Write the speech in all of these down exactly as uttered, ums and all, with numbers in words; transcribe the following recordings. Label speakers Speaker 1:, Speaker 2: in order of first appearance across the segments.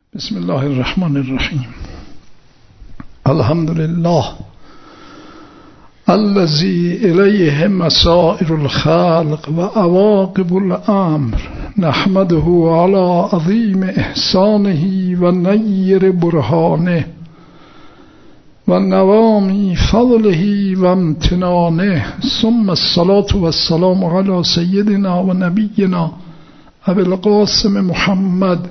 Speaker 1: بسم الله الرحمن الرحیم. الحمد لله الذي إليه مسائر الخلق وعواقب الأمر، نحمده على عظيم إحسانه ونير برهانه ونوام فضله وامتنانه، ثم الصلاة والسلام على سيدنا ونبينا أبي القاسم محمد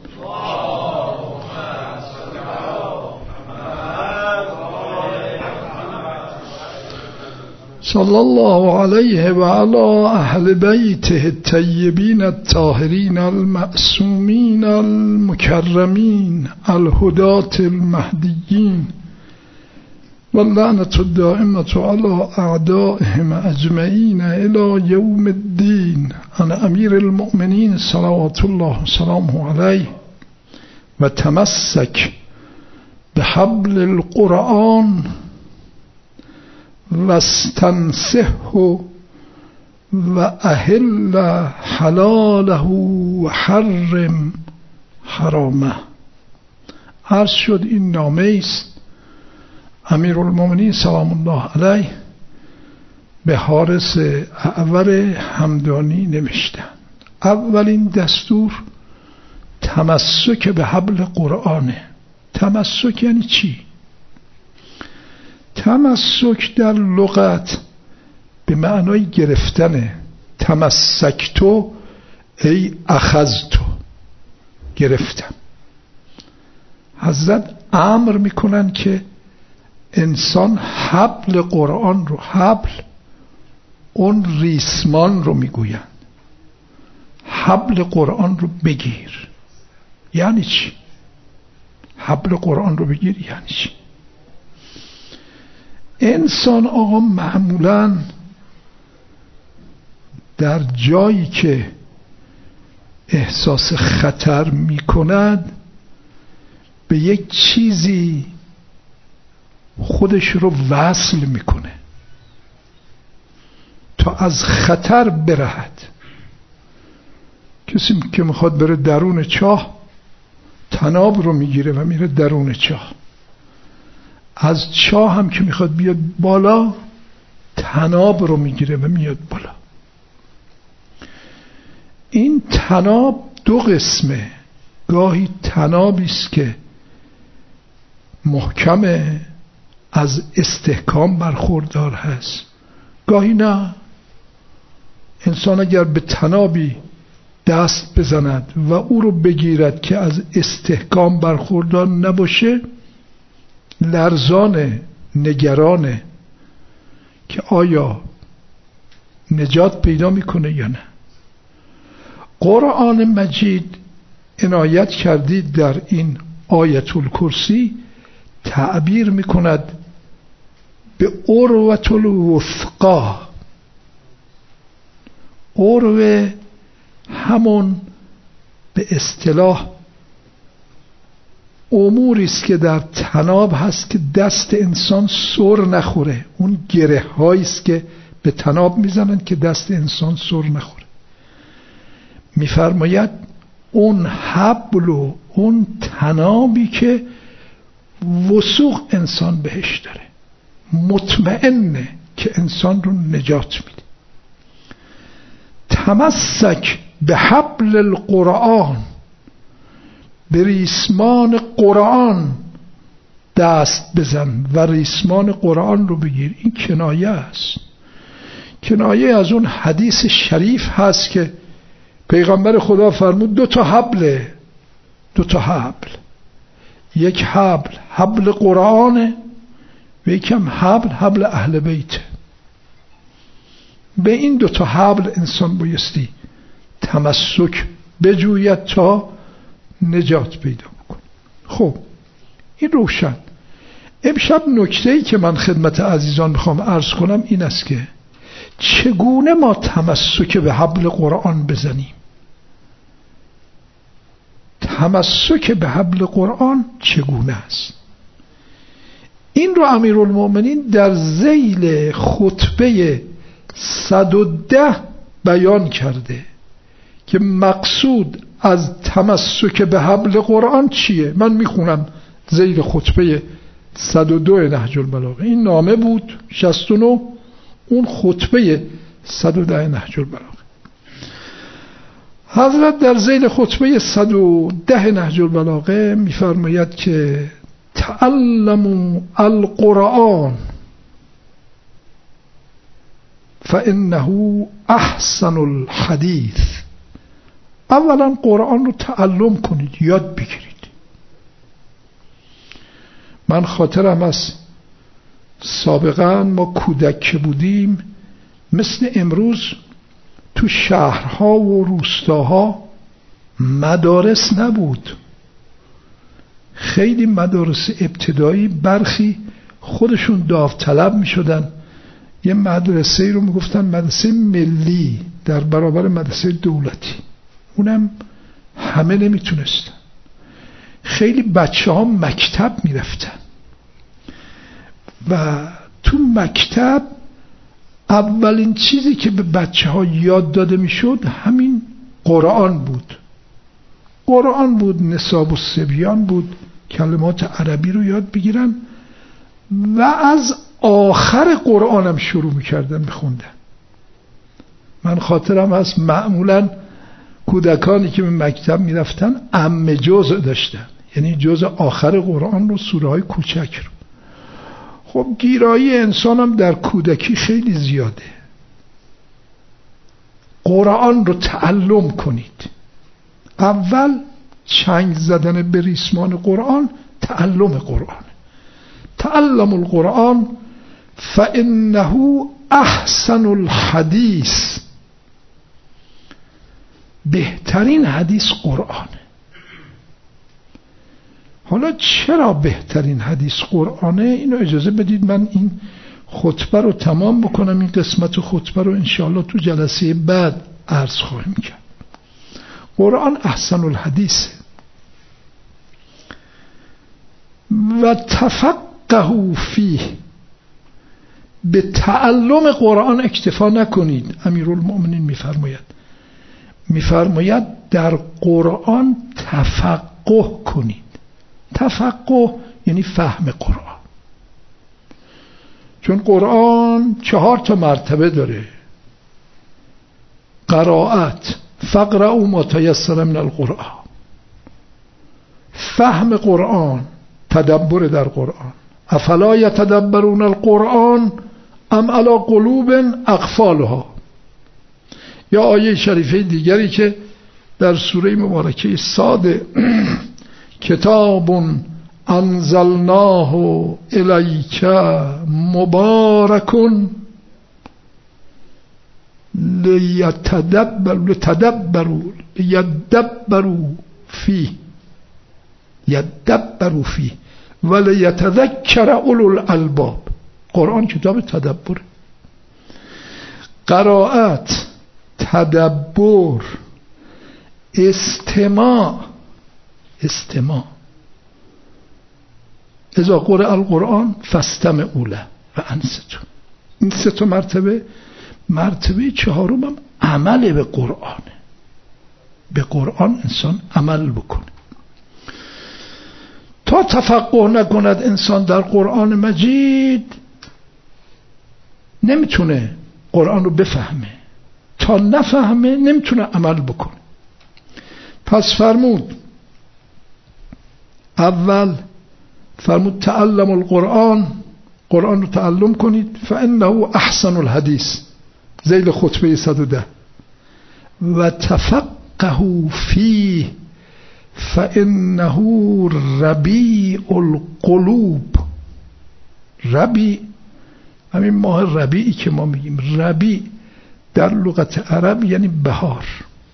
Speaker 1: صلى الله عليه وعلى أهل بيته الطيبين الطاهرين المعصومين المكرمين الهداة المهديين، واللعنة الدائمة على أعدائهم أجمعين إلى يوم الدين. أنا أمير المؤمنين صلوات الله وسلامه عليه، وتمسك بحبل القرآن واستنصحه وأهل حلاله وحرم حرامه. عرض شد این نامه است امیرالمومنین سلام الله علیه به حارس اعور همدانی نوشتند. اولین دستور تمسک به حبل قرآنه. تمسک یعنی چی؟ تمسک در لغت به معنای گرفتنه. تمسکتو ای اخذتو، گرفتم. حضرت امر میکنن که انسان حبل قرآن رو، حبل اون ریسمان رو میگوین، حبل قرآن رو بگیر. یعنی چی؟ حبل قرآن رو بگیر یعنی چی؟ انسان آقا معمولاً در جایی که احساس خطر میکند به یک چیزی خودش رو وصل میکنه تا از خطر برهد. کسی که میخواد بره درون چاه طناب رو میگیره و میره درون چاه. از چاه هم که میخواد بیاد بالا طناب رو میگیره و میاد بالا. این طناب دو قسمه. گاهی طنابی است که محکمه، از استحکام برخوردار هست، گاهی نه. انسان اگر به طنابی دست بزند و او رو بگیرد که از استحکام برخوردار نباشه، لرزانه، نگرانه که آیا نجات پیدا میکنه یا نه. قرآن مجید عنایت کردید در این آیت الکرسی تعبیر میکند به عروة الوثقا. عروه همون به اصطلاح اموری است که در طناب هست که دست انسان سر نخوره. اون گره هایی است که به طناب میزنن که دست انسان سر نخوره. میفرماید اون حبل و اون طنابی که وثوق انسان بهش داره، مطمئنه که انسان رو نجات میده. تمسک به حبل القرآن، به ریسمان قرآن دست بزن و ریسمان قرآن رو بگیر. این کنایه است، کنایه از اون حدیث شریف هست که پیغمبر خدا فرمود دو تا حبله، دو تا حبل. یک حبل حبل قرآنه و یکم حبل حبل اهل بیت. به این دو تا حبل انسان بایستی تمسک بجوید تا نجات پیدا بکن. خب این روشن. امشب نکته‌ای که من خدمت عزیزان میخوام عرض کنم این است که چگونه ما تمسک به حبل قرآن بزنیم. تمسک به حبل قرآن چگونه است؟ این رو امیرالمومنین در ذیل خطبه صد و ده بیان کرده که مقصود از تمسک به حبل قرآن چیه؟ من میخونم ذیل خطبه صد و دو نهج البلاغه. این نامه بود شصت و نه، اون خطبه صد و ده نهج البلاغه. حضرت در ذیل خطبه صد و ده نهج البلاغه میفرماید که تعلموا القرآن فإنه احسن الحدیث. اولا قرآن رو تعلم کنید، یاد بگیرید. من خاطرم از سابقا ما کودک که بودیم مثل امروز تو شهرها و روستاها مدارس نبود. خیلی مدارس ابتدایی برخی خودشون داوطلب می شدن، یه مدرسه رو می گفتن مدرسه ملی در برابر مدرسه دولتی، اونم همه نمی تونستن. خیلی بچه ها مکتب می رفتن و تو مکتب اولین چیزی که به بچه ها یاد داده می شد همین قرآن بود. قرآن بود، نصاب الصبیان بود، کلمات عربی رو یاد بگیرن و از آخر قرآنم شروع می کردن بخوندن. من خاطرم هست معمولا کودکانی که به مکتب می رفتن عم جزء داشتن، یعنی جزء آخر قرآن رو، سوره های کوچک رو. خب گیرایی انسان هم در کودکی خیلی زیاده. قرآن رو تعلم کنید. اول چنگ زدن به ریسمان قرآن تعلم قرآن. تعلم القرآن فإنه احسن الحدیث. بهترین حدیث قرآنه. حالا چرا بهترین حدیث قرآنه؟ اینو اجازه بدید من این خطبه رو تمام بکنم. این قسمت خطبه رو انشاءالله تو جلسه بعد عرض خواهیم کرد. قرآن احسن الحدیث و تفقهوا فیه. به تعلم قرآن اکتفا نکنید. امیرالمؤمنین میفرماید میفرماید در قرآن تفقه کنید. تفقه یعنی فهم قرآن. چون قرآن چهار تا مرتبه داره: قرائت، فقرأوا ما تیسر من القرآن، فهم قرآن، تدبر در قرآن. افلا یتدبرون القرآن ام علی قلوب اقفالها. یا آیه شریفه دیگری که در سوره مبارکه صاد: کتاب انزلناه الیک مبارک لیتدبروا لتدبروا لیدبروا فیه یدبروا فیه ولیتذکر اولو الالباب. قرآن کتاب تدبر. قرائت، تدبر، استماع. استماع اذا قرئ القرآن فاستمعوا له و انصتوا. این سه تا مرتبه. مرتبه چهارم هم عمل به قرآنه. به قرآن انسان عمل بکنه. تا تفقه نکند انسان در قرآن مجید نمیتونه قرآن رو بفهمه. تا نفهمه نمیتونه عمل بکنه. پس فرمود اول فرمود تعلم القرآن، قرآن رو تعلم کنید. فانه احسن الحدیث، ذیل خطبه صد و ده. و تفقهوا فیه فانه ربیع القلوب. ربیع همین ماه ربیعی که ما میگیم. ربیع در لغت عرب یعنی بهار.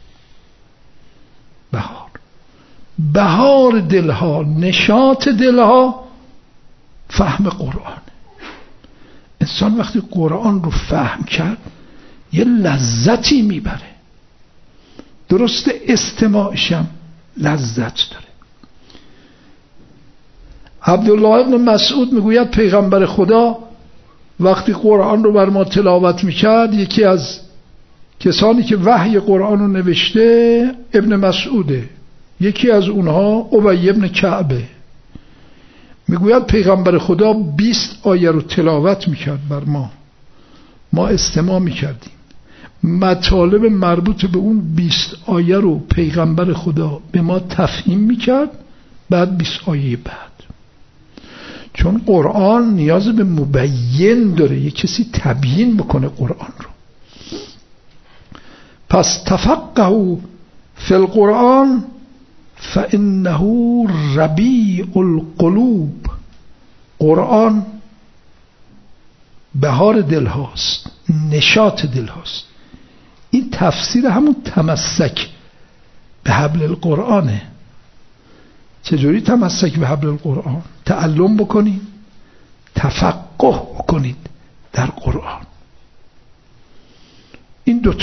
Speaker 1: بهار بهار دلها، نشاط دلها فهم قرآن. انسان وقتی قرآن رو فهم کرد یه لذتی میبره. درست استماعشم لذت داره. عبدالله ابن مسعود میگوید پیغمبر خدا وقتی قرآن رو بر ما تلاوت میکرد یکی از کسانی که وحی قرآن رو نوشته ابن مسعوده، یکی از اونها ابی ابن کعبه. میگوید پیغمبر خدا بیست آیه رو تلاوت میکرد بر ما، ما استماع میکردیم، مطالب مربوط به اون بیست آیه رو پیغمبر خدا به ما تفهیم میکرد. بعد بیست آیه بعد، چون قرآن نیاز به مبین داره، یک کسی تبیین بکنه قرآن رو. پس تفقهوا فی القرآن فانه ربیع القلوب. قرآن بهار دل هاست، نشاط دل هاست. این تفسیر همون تمسک به حبل القرآنه. چجوری تمسک به حبل القرآن؟ تعلم بکنید، تفقه بکنید در قرآن. این دوتا.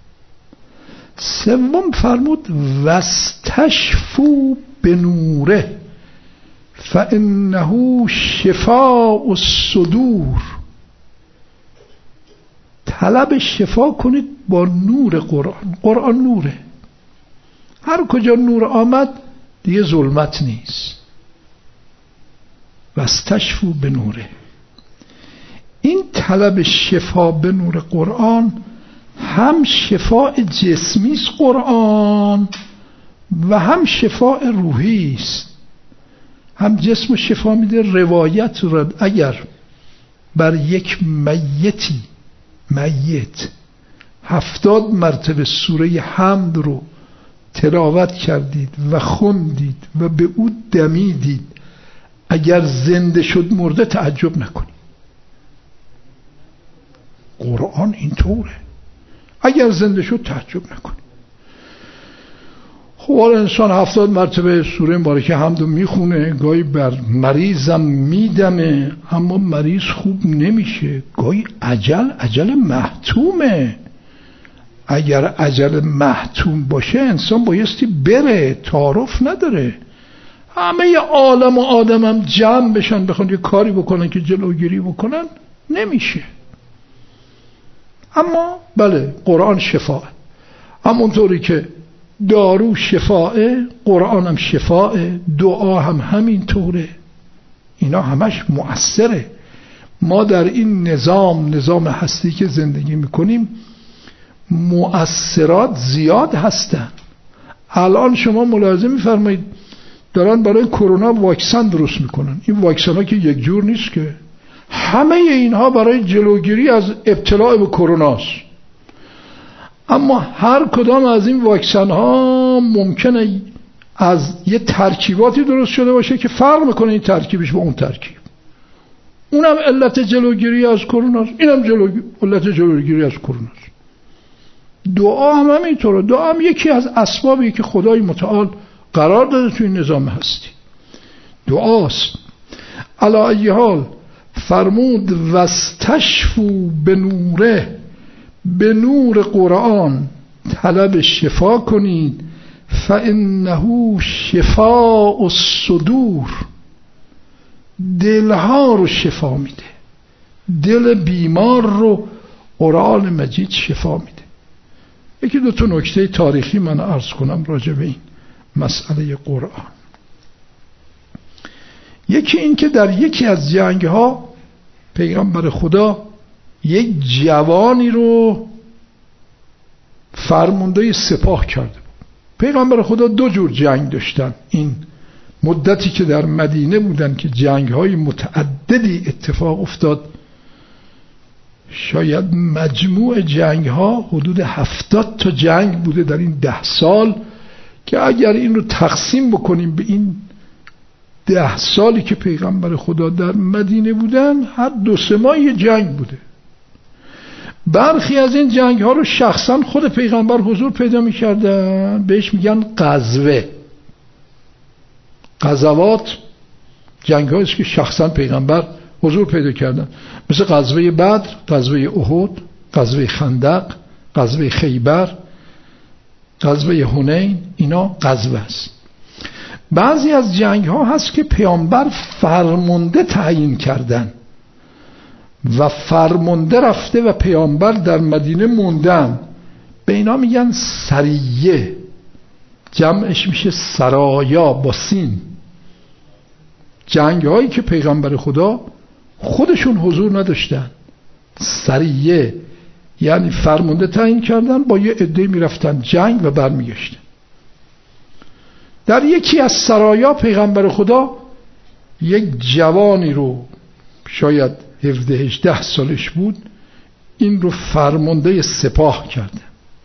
Speaker 1: سوم فرمود واستشفوا بنوره فانه شفاء الصدور. طلب شفا کنید با نور قرآن. قرآن نوره، هر کجا نور آمد دیگه ظلمت نیست. واستشفوا بنوره. این طلب شفا به نور قرآن هم شفاء جسمی است قرآن و هم شفاء روحی است. هم جسم شفا میده. روایت را اگر بر یک میتی میت هفتاد مرتبه سوره حمد رو تلاوت کردید و خوندید و به او دمیدید، اگر زنده شد مرده تعجب نکنید. قرآن اینطوره، اگر زنده شد تعجب نکنید. خب حالا انسان هفتاد مرتبه سوره مبارکه حمد رو میخونه، گاهی بر مریضم میدمه اما مریض خوب نمیشه، گاهی عجل عجل محتومه. اگر عجل محتوم باشه انسان بایستی بره، تعارف نداره. همه عالم و آدم هم جمع بشن بخوان یه کاری بکنن که جلوگیری بکنن، نمیشه. اما بله قرآن شفاه، همونطوری که دارو شفاه، قرآن هم شفاه، دعا هم همین طوره. اینا همش مؤثره. ما در این نظام نظام هستی که زندگی میکنیم مؤثرات زیاد هستن. الان شما ملاحظه میفرمایید دارن برای کرونا واکسن درست میکنن. این واکسن ها که یک جور نیست که، همه اینها برای جلوگیری از ابتلا به کرونا است. اما هر کدام از این واکسن ها ممکنه از یه ترکیباتی درست شده باشه که فرق میکنه این ترکیبش با اون ترکیب. اونم علت جلوگیری از کرونا است، اینم جلوگیری علت جلوگیری از کرونا است. دعا هم همینطوره. دعا هم یکی از اسبابی که خدای متعال قرار داده توی نظام هستی، دعاست. علی ای حال فرمود واستشفوا بنوره، به نور قرآن طلب شفا کنید. فانه شفاء الصدور. دلها رو شفا میده، دل بیمار رو قرآن مجید شفا میده. یکی دو تا نکته تاریخی من عرض کنم راجع به این مسئله قرآن. یکی این که در یکی از جنگ ها پیغمبر خدا یک جوانی رو فرمانده سپاه کرده. پیغمبر خدا دو جور جنگ داشتن. این مدتی که در مدینه بودن که جنگ های متعددی اتفاق افتاد، شاید مجموع جنگ ها حدود هفتاد تا جنگ بوده در این ده سال، که اگر این رو تقسیم بکنیم به این ده سالی که پیغمبر خدا در مدینه بودن، هر دو سه ماه یه جنگ بوده. برخی از این جنگ ها رو شخصا خود پیغمبر حضور پیدا می کردن، بهش میگن غزوه. غزوات جنگ هاییست که شخصا پیغمبر حضور پیدا کردن، مثل غزوه بدر، غزوه احد، غزوه خندق، غزوه خیبر، غزوه حنین. اینا غزوه است. بعضی از جنگ ها هست که پیامبر فرمانده تعیین کردن و فرمانده رفته و پیامبر در مدینه موندن. به اینا میگن سریه، جمعش میشه سرایا با سین. جنگ هایی که پیغمبر خدا خودشون حضور نداشتن، سریه یعنی فرمانده تعیین کردن، با یه عده میرفتن جنگ و برمیگشتن. در یکی از سرایا پیغمبر خدا یک جوانی رو، شاید هفده هجده سالش بود، این رو فرمانده سپاه کرده.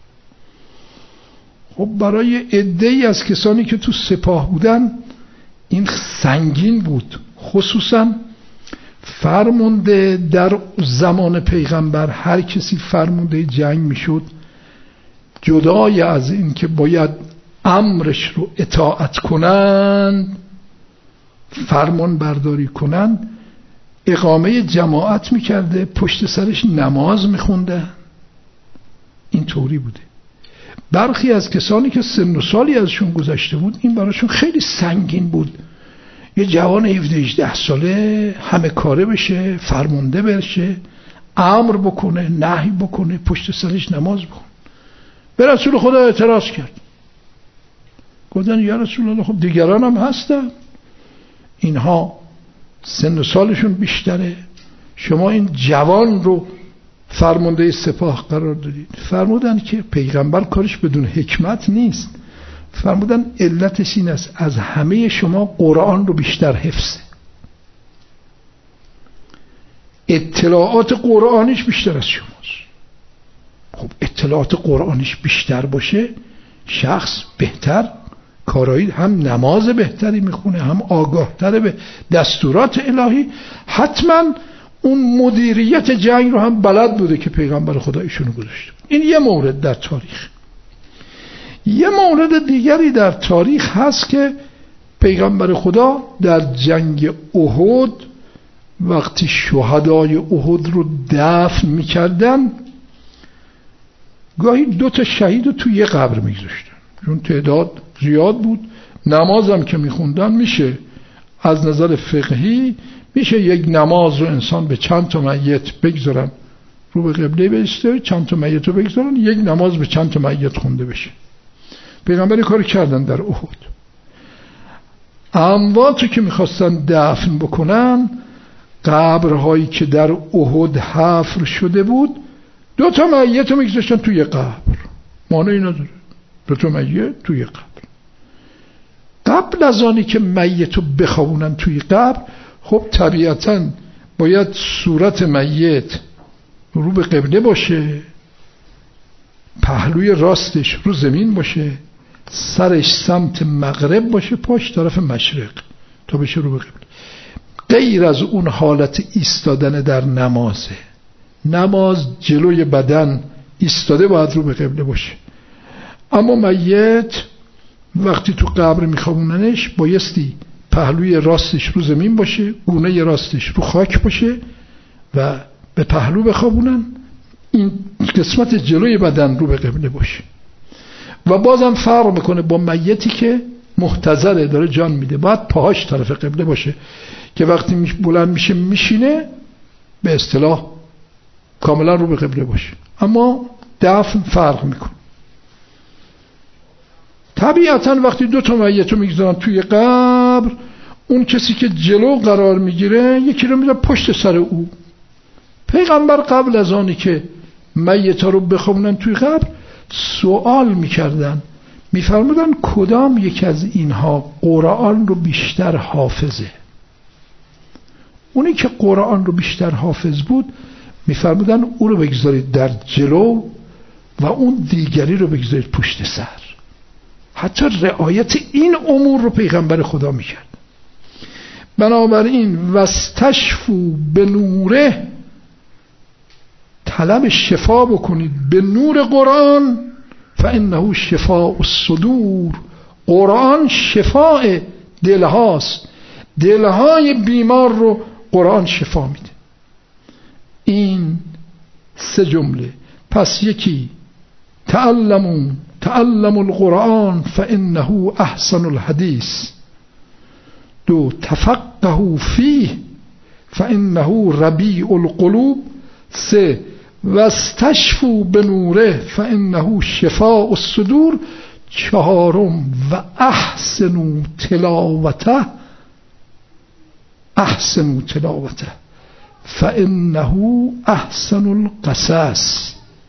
Speaker 1: خب برای عده‌ای از کسانی که تو سپاه بودن این سنگین بود، خصوصا فرمانده در زمان پیغمبر هر کسی فرمانده جنگ میشد، جدای از این که باید امرش رو اطاعت کنند، فرمان برداری کنند، اقامه جماعت میکرده، پشت سرش نماز میخونده. این طوری بوده. برخی از کسانی که سن و سالی ازشون گذشته بود این براشون خیلی سنگین بود، یه جوان هفده هجده ساله همه کاره بشه، فرمانده بشه، امر بکنه، نهی بکنه، پشت سرش نماز بخونه. به رسول خدا اعتراض کرد، گفتن یا رسول الله خب دیگران هم هستن، اینها سن و سالشون بیشتره، شما این جوان رو فرمانده سپاه قرار دادید. فرمودن که پیغمبر کارش بدون حکمت نیست، فرمودن علتش این است از همه شما قرآن رو بیشتر حفظه، اطلاعات قرآنیش بیشتر از شماست. خب اطلاعات قرآنیش بیشتر باشه، شخص بهتر کارایی، هم نماز بهتری میخونه، هم آگاهتره به دستورات الهی، حتما اون مدیریت جنگ رو هم بلد بوده که پیغمبر خدا ایشونو گذاشته. این یه مورد در تاریخ. یه مورد دیگری در تاریخ هست که پیغمبر خدا در جنگ احد وقتی شهدای احد رو دفن میکردن، گاهی دو تا شهید رو توی یه قبر میگذاشتن، چون تعداد زیاد بود. نمازم که میخوندن میشه از نظر فقهی میشه یک نماز رو انسان به چند تا میت بگذارن رو به قبله بیسته، چند تا میت رو بگذارن، یک نماز به چند تا میت خونده بشه. پیغمبر کار کردن در احد. امواتو که میخواستن دفن بکنن، قبرهایی که در احد حفر شده بود، دو تا میت رو میگذاشتن توی قبر، مانعی نداره، دو تا میت توی قبر. قبل از آنی که میت رو بخوابونن توی قبر، خب طبیعتاً باید صورت میت رو به قبله باشه، پهلوی راستش رو زمین باشه، سرش سمت مغرب باشه، پاش طرف مشرق تا بشه رو به قبله. غیر از اون حالت ایستادن در نمازه، نماز جلوی بدن ایستاده باید رو به قبله باشه. اما میت وقتی تو قبر میخوابوننش بایستی پهلوی راستش رو زمین باشه، گونه راستش رو خاک باشه و به پهلو بخوابونن، این قسمت جلوی بدن رو به قبله باشه. و بازم فرق میکنه با میتی که محتضره، داره جان میده، باید پاهاش طرف قبله باشه که وقتی بلند میشه میشینه به اصطلاح کاملا رو به قبله باشه. اما دفن فرق میکنه. طبیعتا وقتی دو تا میت رو میگذارن توی قبر، اون کسی که جلو قرار میگیره یکی رو میذاره پشت سر او. پیغمبر قبل از آنی که میتا رو بخوابونن توی قبر سوال میکردن، میفرمودن کدام یک از اینها قرآن رو بیشتر حافظه؟ اونی که قرآن رو بیشتر حافظ بود میفرمودن او رو بگذارید در جلو و اون دیگری رو بگذارید پشت سر. حتی رعایت این امور رو پیغمبر خدا میکرد. بنابراین واستشفوا به نوره، طلب شفا بکنید به نور قرآن، فانه شفاء الصدور، قرآن شفاء دلهاست، دلهای بیمار رو قرآن شفا میده. این سه جمله. پس یکی تعلموا تعلموا القرآن فانه احسن الحدیث، دو تفقهوا فیه فانه ربیع القلوب، سه واستشفوا بنوره فانه شفاء الصدور. چهارم و احسنوا تلاوته احسنوا تلاوته فانه احسن القصص.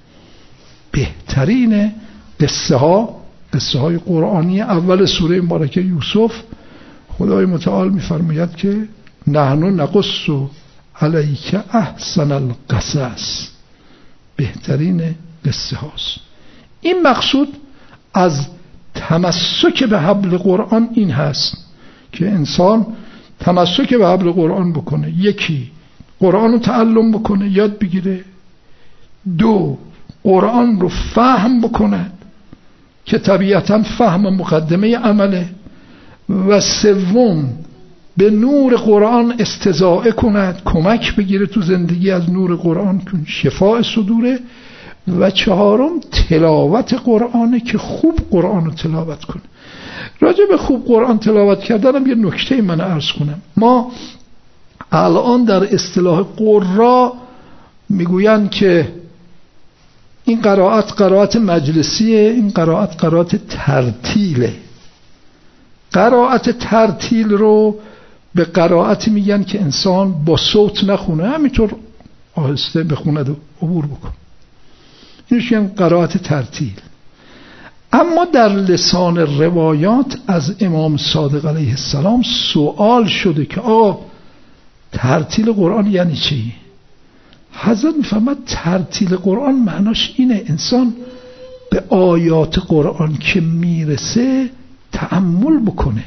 Speaker 1: بهترین قصه ها قصه های قرآنی اول سوره مبارکه یوسف. خدای متعال میفرماید که نحن نقص علیک احسن القصص، بهترین قصه هاست. این مقصود از تمسک به حبل قرآن این هست که انسان تمسک به حبل قرآن بکنه. یکی قرآن رو تعلم بکنه، یاد بگیره. دو قرآن رو فهم بکنه که طبیعتا فهم مقدمه عمله. و سوم به نور قرآن استضاءه کند، کمک بگیره تو زندگی از نور قرآن که شفاء صدوره. و چهارم تلاوت قرآنه که خوب قرآن رو تلاوت کنه. راجع به خوب قرآن تلاوت کردنم یه نکته من عرض کنم. ما الان در اصطلاح قرآ میگویند که این قرائت قرائت مجلسیه، این قرائت قرائت ترتیله. قرائت ترتیل رو به قرائت میگن که انسان با صوت نخونه، همینطور آهسته بخونه و عبور بکن. اینش میگن قرائت ترتیل. اما در لسان روایات از امام صادق علیه السلام سوال شده که آقا ترتیل قرآن یعنی چی؟ حضرت میفرماد ترتیل قرآن معناش اینه انسان به آیات قرآن که میرسه تأمل بکنه.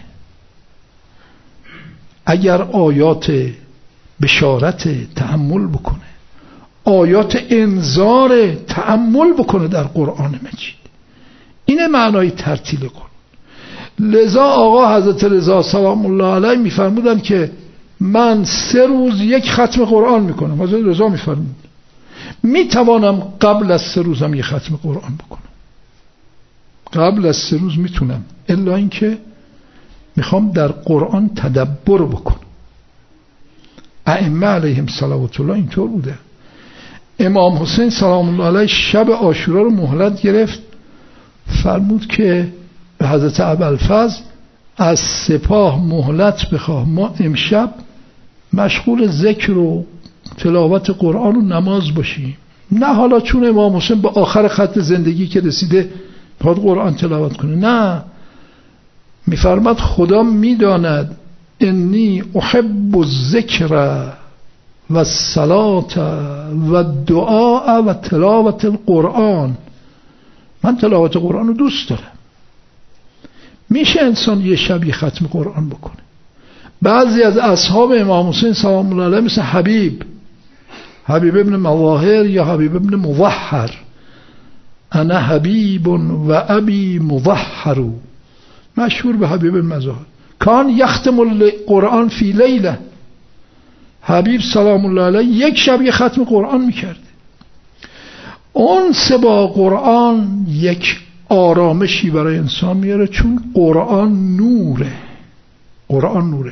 Speaker 1: اگر آیات بشارت تأمل بکنه، آیات انذار تأمل بکنه در قرآن مجید. اینه معنای ترتیل قرآن. لذا آقا حضرت رضا سلام الله علیه میفرمودن که من سه روز یک ختم قرآن میکنم. حضرت رضا میفرمود میتوانم قبل از سه روزم یک ختم قرآن بکنم. قبل از سه روز میتونم، الا اینکه میخوام در قرآن تدبر بکنم. ائمه علیهم صلوات الله اینطور بوده. امام حسین سلام الله علیه شب عاشورا رو مهلت گرفت، فرمود که به حضرت ابوالفضل از سپاه مهلت بخواه، ما امشب مشغول ذکر و تلاوت قرآن و نماز باشیم. نه حالا چون امام حسین به آخر خط زندگی که رسیده باید قرآن تلاوت کنه، نه، میفرماد خدا میداند انی احب الذکر و الصلاة و الدعاء و تلاوت القرآن. من تلاوت قرآن رو دوست دارم. میشه انسان یه شب یه ختم قرآن بکنه. بعضی از اصحاب امام حسین سلام الله علیه مثل حبیب حبیب ابن مظاهر یا حبیب ابن مظهر، انا حبیب و ابی مظهر، مشهور به حبیب ابن مظاهر، کان یختم القرآن فی لیله. حبیب سلام الله علیه یک شب یه ختم قرآن میکرد. اون سه با قرآن یک آرامشی برای انسان میاره، چون قرآن نوره. قرآن نوره.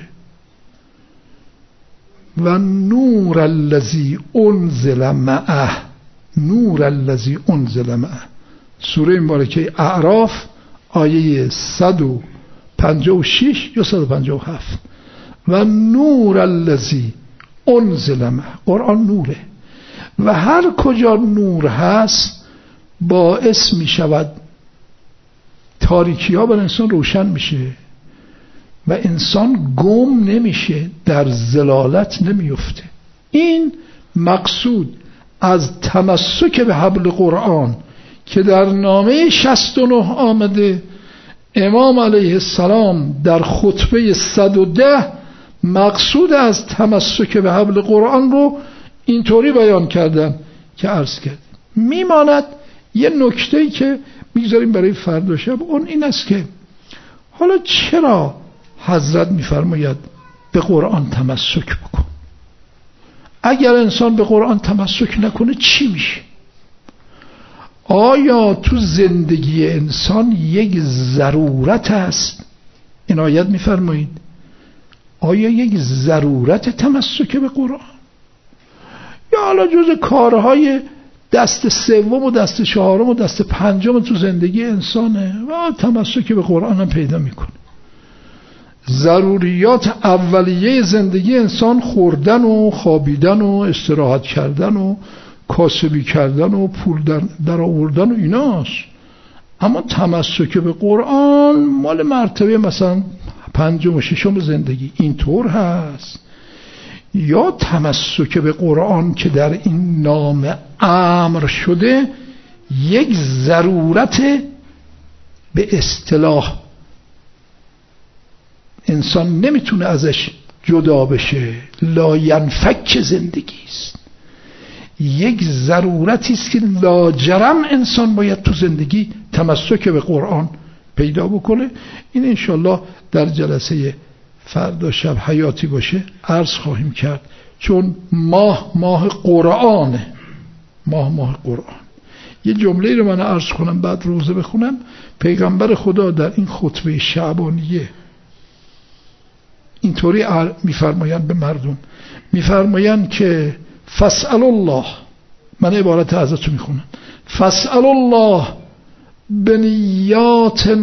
Speaker 1: و نور الذی انزل معه، نور الذی انزل معه. سوره مبارکه اعراف آیه صد و پنجاه و شش یا صد و پنجاه و هفت. و نور الذی انزل معه، قرآن نوره. و هر کجا نور هست باعث می شود تاریکی ها بر انسان روشن میشه و انسان گم نمیشه، در ضلالت نمیفته. این مقصود از تمسک به حبل قرآن که در نامه شصت و نه آمده. امام علیه السلام در خطبه صد و ده مقصود از تمسک به حبل قرآن رو اینطوری بیان کردن که عرض کرد. میماند یه نکته‌ای که میگذاریم برای فردا شب، اون این است که حالا چرا حضرت میفرماید به قرآن تمسک بکن؟ اگر انسان به قرآن تمسک نکنه چی میشه؟ آیا تو زندگی انسان یک ضرورت است؟ عنایت میفرمایید آیا یک ضرورت تمسک به قرآن؟ یا حالا جز کارهای دست سوم و دست چهارم و دست پنجم تو زندگی انسانه و تمسک به قرآن هم پیدا میکنه. ضروریات اولیه زندگی انسان خوردن و خوابیدن و استراحت کردن و کاسبی کردن و پول در, در آوردن و ایناست. اما تمسک به قرآن مال مرتبه مثلا پنجم و ششم زندگی اینطور هست، یا تمسک به قرآن که در این نام امر شده یک ضرورت به اصطلاح انسان نمیتونه ازش جدا بشه، لاینفک زندگی است، یک ضرورتی است که لاجرم انسان باید تو زندگی تمسک به قرآن پیدا بکنه. این انشالله در جلسه فردا شب حیاتی باشه عرض خواهیم کرد، چون ماه ماه قرآنه، ماه ماه قرآن. یه جمله رو من عرض کنم بعد روزه بخونم. پیغمبر خدا در این خطبه شعبانیه اینطوری میفرمایند به مردم، میفرمایند که فاسأل الله، من عبارت ازتون میخونم، فاسأل الله بنیات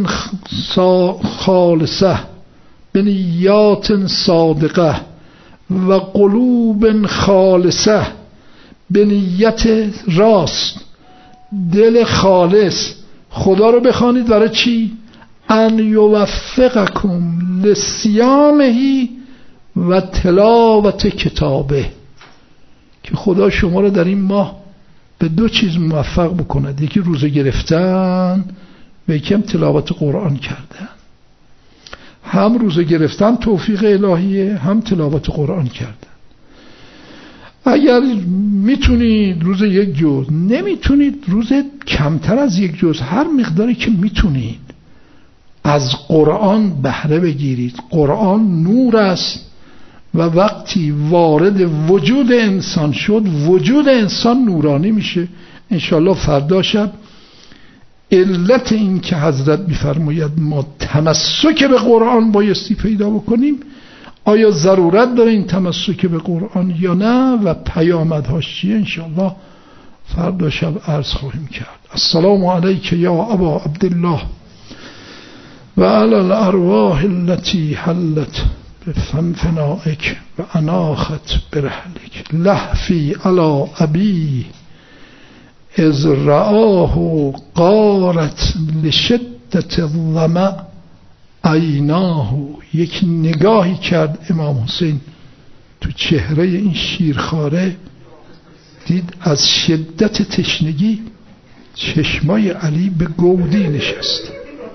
Speaker 1: خالصه بنیات صادقه و قلوب خالصه، به نیت راست، دل خالص خدا رو بخوانید. برای چی؟ ان یوفقکم لصیامه و تلاوت کتابه، که خدا شما رو در این ماه به دو چیز موفق بکند، یکی روزه گرفتن و یکی هم تلاوت قرآن کردن. هم روزه گرفتن توفیق الهیه، هم تلاوت قرآن کردن. اگر میتونید روز یک جز، نمیتونید روز کمتر از یک جز، هر مقداری که میتونید از قرآن بهره بگیرید. قرآن نور است و وقتی وارد وجود انسان شد وجود انسان نورانی میشه. انشالله فردا شب علت این که حضرت میفرماید ما تمسک به قرآن بایستی پیدا بکنیم، آیا ضرورت داره این تمسک به قرآن یا نه و پیامدهاش چیه، انشالله فردا شب عرض خواهیم کرد. السلام علیک یا ابا عبدالله و علی الارواح التي حلت بفنفنائک و اناخت برحلک لحفی علی ابی از رآه قارت لشدت الظمأ عیناه. یک نگاهی کرد امام حسین تو چهره این شیرخواره، دید از شدت تشنگی چشمای علی به گودی نشست.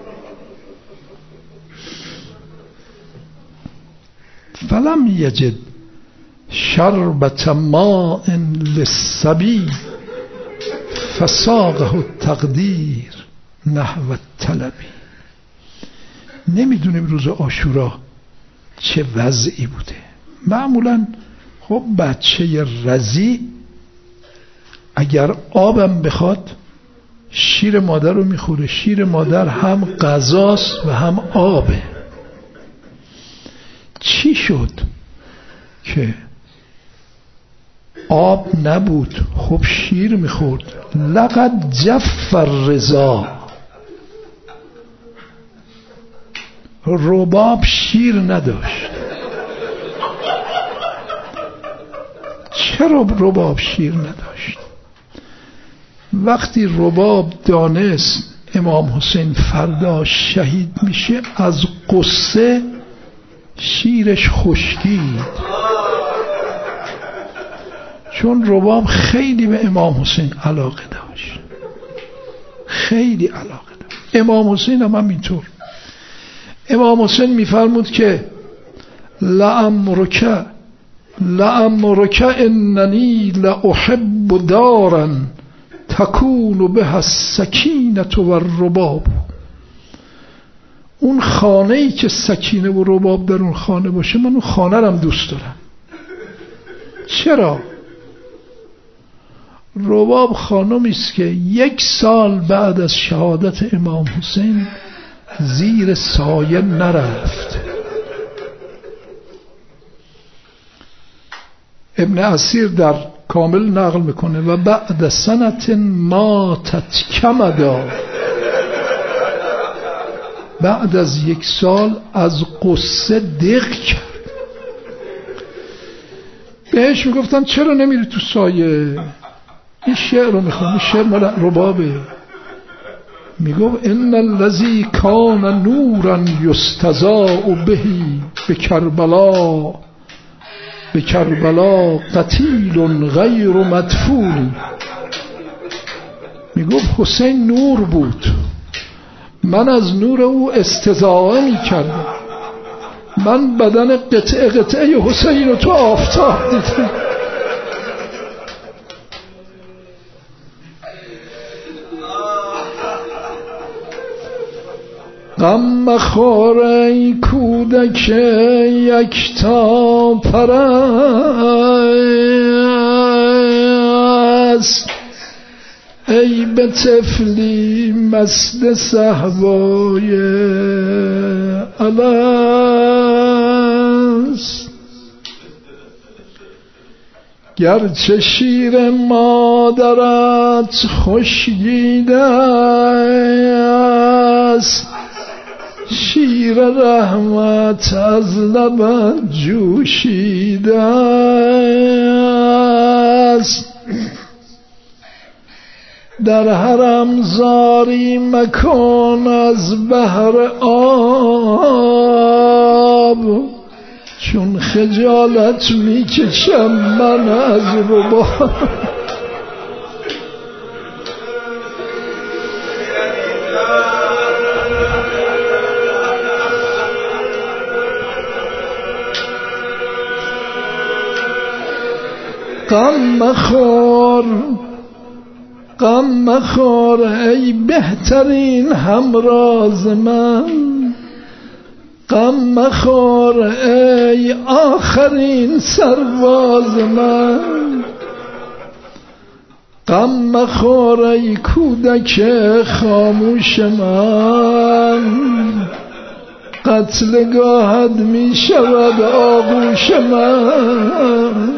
Speaker 1: فلم یجد شربت ماء للصبی فساقه التقدیر نحو الطلبی. نمیدونیم روز عاشورا چه وضعی بوده. معمولا خب بچه رضی اگر آبم بخواد شیر مادر رو میخوره. شیر مادر هم غذاست و هم آبه. چی شد که آب نبود؟ خب شیر میخورد. لقد جف الرضا. رباب شیر نداشت. چرا رباب شیر نداشت؟ وقتی رباب دانست امام حسین فردا شهید میشه، از قصه شیرش خشکید، چون رباب خیلی به امام حسین علاقه داشت، خیلی علاقه داشت. امام حسین هم همینطور. امام حسین میفرمود که لعمرک لعمرک اننی لاحب دارا تکون بها السکینة و الرباب. اون خانه ای که سکینه و رباب در اون خانه باشه، من اون خانه رم دوست دارم. چرا؟ رباب خانمی است که یک سال بعد از شهادت امام حسین زیر سایه نرفت. ابن اسیر در کامل نقل میکنه و بعد سنت ماتت کمدا، بعد از یک سال از قصه دق کرد. بهش میگفتن چرا نمیری تو سایه؟ این شعر رو میخوام، شعر مال ربابه. میگفت ان الذی کان نورا یستضاء به به کربلا، به کربلا قتیل غیر مدفون. میگفت حسین نور بود، من از نور او استضاءه میکردم، من بدن قطعه قطعه حسین رو تو آفتاب دیدم. غم مخور ای کودک یکتا پرست، ای به طفلی مست صهبای الست. گرچه شیر مادرت خشکیده است، شیر رحمت از لبت جوشیده است. در حرم زاری مکن از بحر آب، چون خجالت میکشم من از رباب. غم مخور غم مخور ای بهترین همراز من، غم مخور ای آخرین سرباز من، غم مخور ای کودک خاموش من، قتلگاهت می شود آغوش من.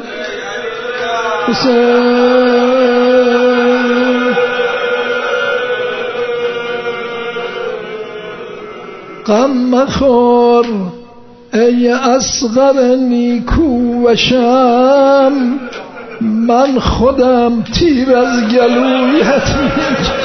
Speaker 1: غم مخور ای اصغر نیکو و شم، من خودم تیر از گلویت میکشم.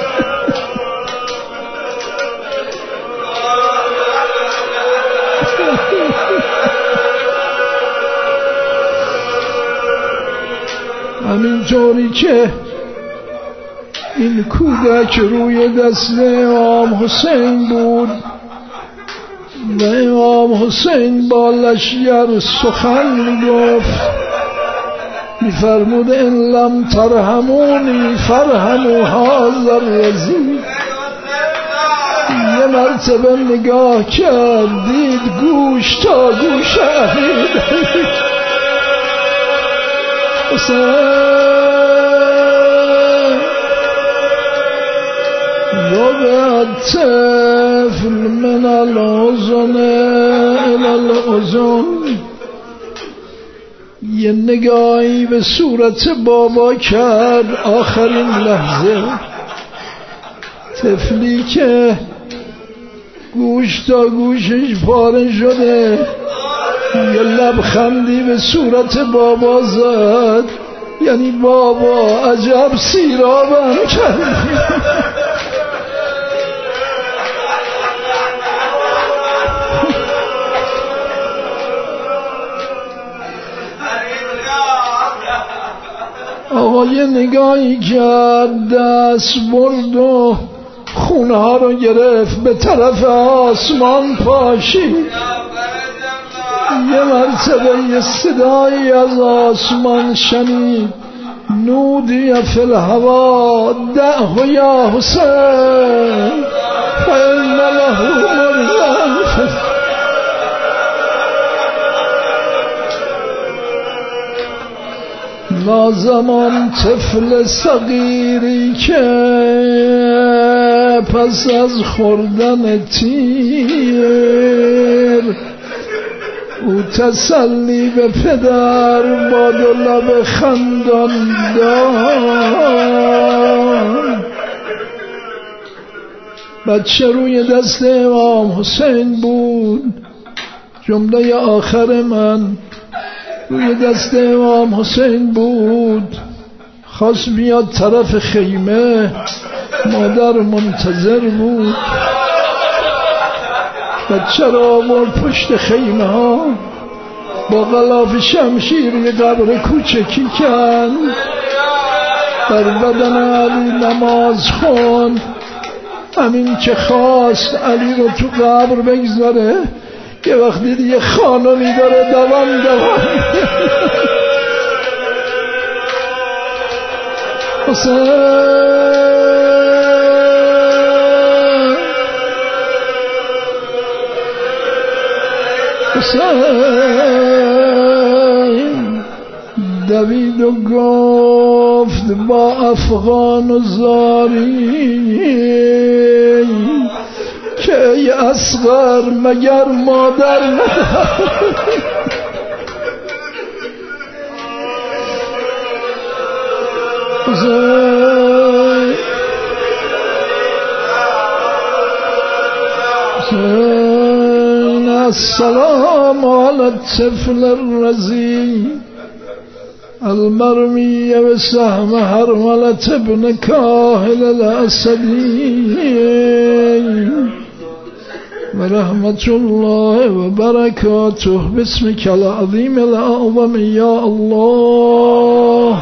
Speaker 1: همینطوری که این کودک روی دست امام حسین بود و امام حسین با لشگر سخن میگفت، میفرمود ان لم ترحمونی فرحموا هذا الرضیع. یه مرتبه نگاه کرد، دید گوش تا گوش امیر حسین ربع الطفل من الأذن إلى الأذن. یه نگاهی به صورت بابا کرد، آخرین لحظه طفلی که گوش تا گوشش پاره شده یه لبخندی به صورت بابا زد، یعنی بابا عجب سیرابم کرد. آقا یه نگاهی کرد، دست برد و خونه ها رو گرفت، به طرف آسمان پاشید. یه مرتبه یه صدایی از آسمان شنید، نودی فی الهوا دعه یا حسین فإن له مرضا. نازمان طفل صغیری که پس از خوردن تیر او تسلی به پدر با دو لب خندان داد. بچه روی دست امام حسین بود. جمله آخر من روی دست امام حسین بود. خواست بیاد طرف خیمه، مادر منتظر بود. بچه را آورد پشت خیمه ها، با غلاف شمشیر یه قبر کوچکی کند، بر بدن علی نماز خوند. همین که خواست علی رو تو قبر بگذاره، یه وقت دید یه خانمی داره دوام دوام حسین حسین دوید و گفت با افغان و زاری که ای اصغر مگر مادر نداری. حسین حسین السلام علی الطفل الرضی المرمی بسهم حرملة ابن کاهل الاسدی و رحمت الله و برکاته بسمک العظیم الاعظم یا الله.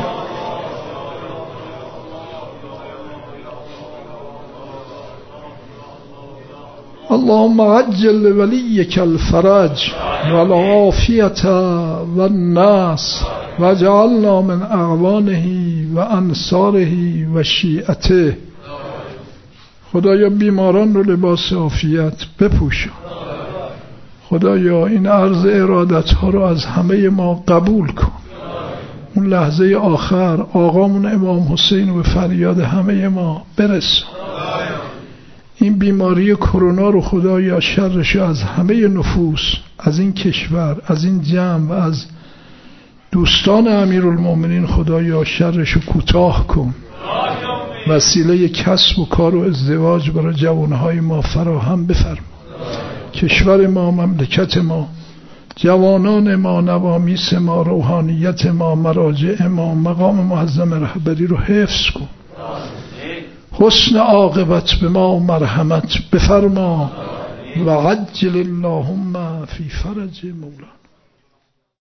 Speaker 1: اللهم عجل لوليك الفرج والعافية والناس واجعلنا من اعوانه و انصاره و شیعته. خدایا بیماران رو لباس عافیت بپوشان. خدایا این عرض ارادت ها رو از همه ما قبول کن. اون لحظه آخر آقامون امام حسین و فریاد همه ما برسون. این بیماری کرونا رو خدایا شرش از همه نفوس، از این کشور، از این جمع و از دوستان امیرالمومنین خدایا شرش رو کوتاه کن. وسیله کسب و کار و ازدواج برای جوانهای ما فراهم بفرما. کشور ما، مملکت ما، جوانان ما، نوامیس ما، روحانیت ما، مراجع ما، مقام معظم رهبری رو حفظ کن. حسن عاقبت به ما و مرحمت بفرما و عجل اللهم فی فرج مولا.